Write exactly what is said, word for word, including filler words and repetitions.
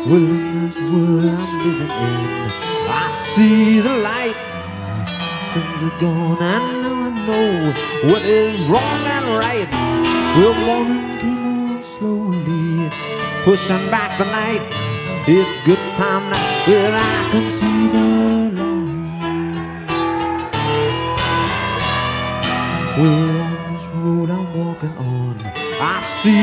Well, in this world I'm living in, I see the light. Sins are gone, and now I know what is wrong and right. Well, morning came on slowly, pushing back the night. It's good time now, well, I can see the light. Well,